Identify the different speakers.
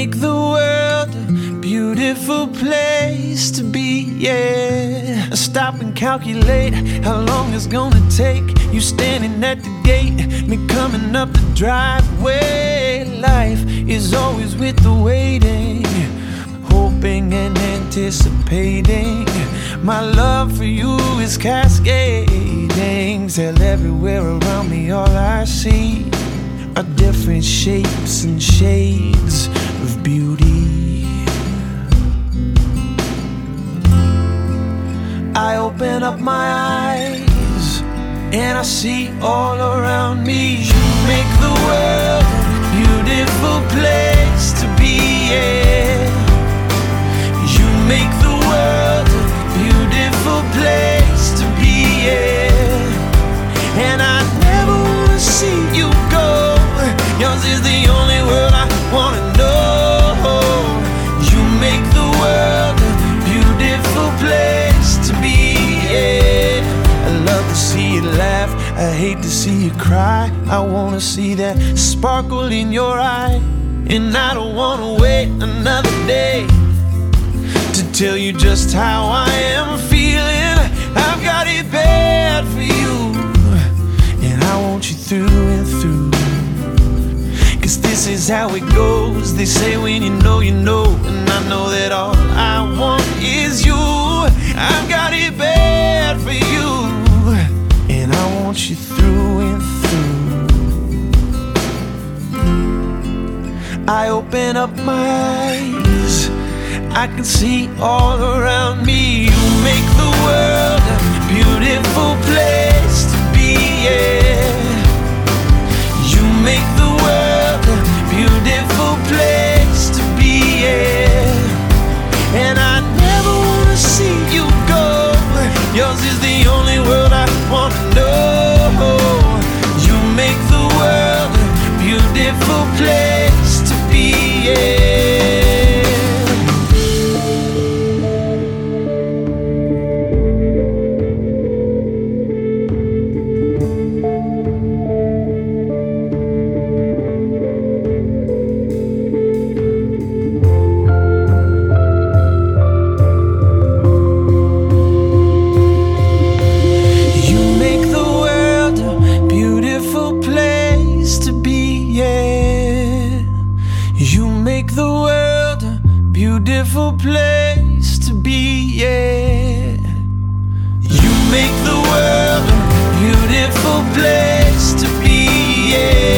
Speaker 1: make the world a beautiful place to be, yeah. Stop and calculate how long it's gonna take. You standing at the gate, me coming up the driveway. Life is always with the waiting, hoping and anticipating. My love for you is cascading. Till everywhere around me all I see are different shapes and shades of beauty. I open up my eyes and I see all around me. You make the world a beautiful place to be, yeah. You make the world a beautiful place to be, yeah. And I never wanna see you go. Yours is the only world I wanna know. You make the world a beautiful place to be, yeah. I love to see you laugh, I hate to see you cry. I wanna see that sparkle in your eye. And I don't wanna wait another day to tell you just how I am feeling. I've got it bad for you, and I want you through and through. 'Cause this is how it goes. They say when you know, you know. And I know that all I want is you. I've got it bad for you, and I want you through and through. I open up my eyes, I can see all around me. You make the world a beautiful place to be, yeah. You make the world a beautiful place to be, yeah. And I never wanna see you go. Yours is the only world I wanna know. You make the world a beautiful place to be, yeah. Beautiful place to be, yeah. You make the world a beautiful place to be, yeah.